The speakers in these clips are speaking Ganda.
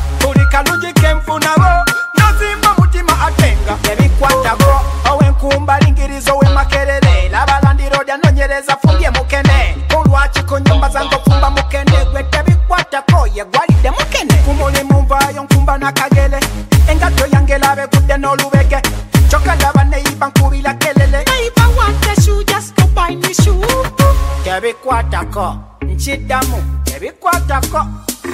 buli kalungi kenfunabo nozimba mutima atenga tebikwatako owenkumba lingirizo wemakerere labalandirodi anonyereza fumbye mukene olwaki ku nyumba zange ofumba mukene gwe tebikwatako yegwalidde mukene kumulimu nvayo nkumba nakagele engato yange labe gudde n'olubege kyokka laba neyiba nkubira kelele Neighbor want a shoe, just go buy me shoe. tebikwatako nkiddamu tebikwatako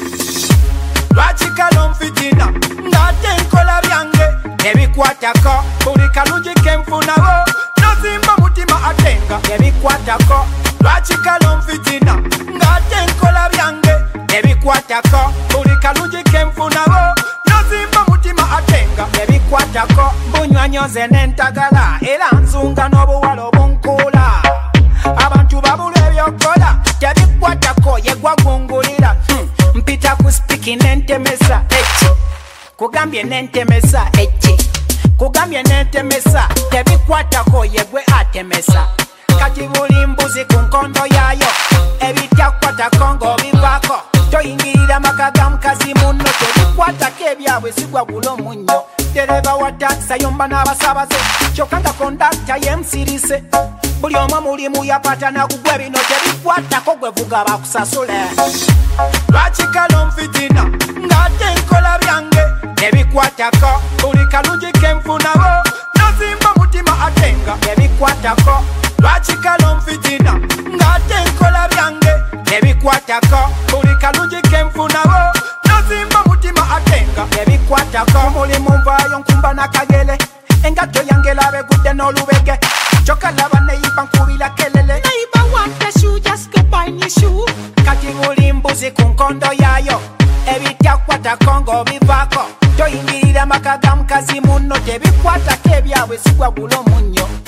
lwaki kalo nfitina ng'ate nkola byange tebikwatako buli kalungi kenfunabo nozimba mutima atenga tebikwatako lwaki kalo nfitina ng'ate nkola byange tebikwatako buli kalungi kenfunabo nozimba mutima atenga tebikwatako mbunywanyoze n'entagala era nsunga n'obuwala obunkuula abantu babula ebyokola tebikwatako yegwa gungulira mpita ku spiki nentemesa eki kugambye nentemesa eki kugambye nentemesa tebikwatako yegwe atemesa kati buli mbuzi ku nkondo yaayo ebitakwatako ng'obivaako toyingirira maka ga mukazi munno tebikwatako ebyabwe sigwa gulo munnyo dereva wa takisi ayomba n'abasabaze kyokka nga kondakita yemusirise buli omwe mulimu yapata nakugwa bino tebikwatako gwe vuga bakusasule lwaki kalo nfitina ng'ate nkola byange tebikwatako buli kalungi kenfunabo nozimba mutima atenga tebikwatako lwaki kalo nfitina ng'ate nkola byange tebikwatako buli kalungi kenfunabo nozimba mutima atenga tebikwatako mulimu nvayo nkumba nakagele engato yange labe gudde n'olubege kyokka laba neyiba nkubira kelele Neighbor want a shoe, just go buy me shoe. kati buli mbuzi ku nkondo yaayo ebitakwatako ng'obivaako toyingirira maka ga mukazi munno tebikwatako ebyabwe sigwa gulo munnyo